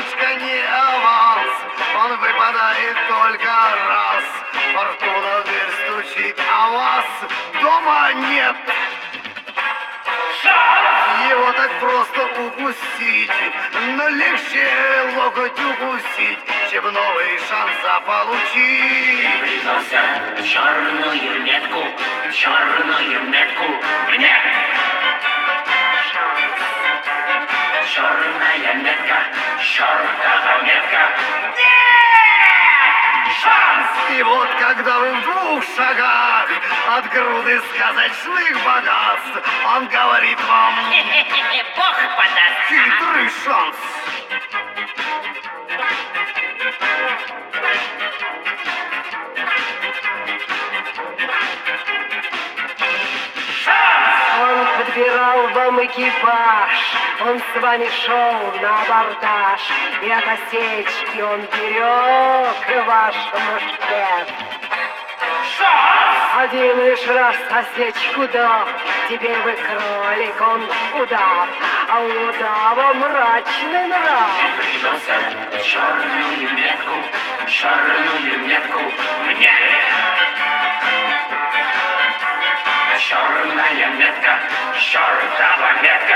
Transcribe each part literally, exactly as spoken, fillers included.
Выручка не аванс, он выпадает только раз. Фортуна в дверь стучит, а вас дома нет. Его так просто упустить, но легче локоть укусить, чем новый шанс заполучить. Приносят черную метку, черную метку мне. Черная метка, чертова метка. Нет! Шанс! И вот когда вы в двух шагах от груды сказочных богатств, он говорит вам: Бог подаст. хитрый шанс. Он подбирал вам экипаж, он с вами шел на абордаж, и от осечки он берег ваш мушкет. Один лишь раз осечку дал, теперь вы кролик, он удав, а у удава мрачный нрав. Приносят черную метку, черную метку мне. Черная метка, чертова метка.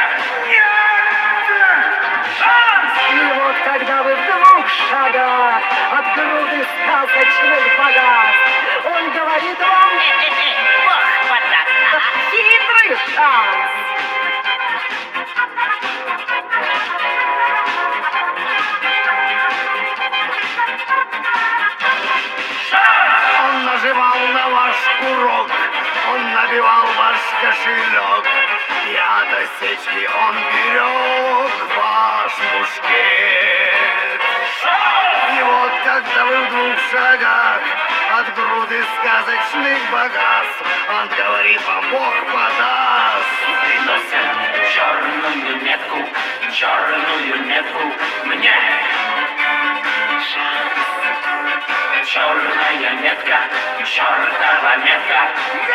Нет! Шанс! И вот когда вы в двух шагах от груды сказочных богатств, он говорит вам: Бог подаст. хитрый шанс. Он нажимал на ваш курок, он набивал ваш кошелек, и от осечки он берег ваш мушкет. И вот когда вы в двух шагах от груды сказочных богатств, он говорит вам: Бог подаст. Приносят черную метку, черную метку мне. Черная метка, чертова метка.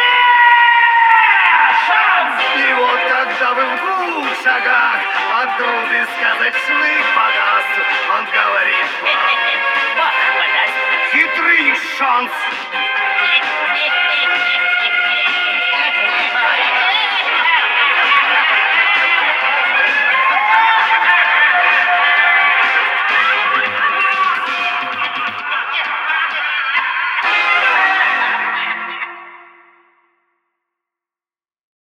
Нет! Шанс! И вот когда вы в двух шагах от груды сказочных богатств, он говорит вам: Бог подаст. хитрый шанс.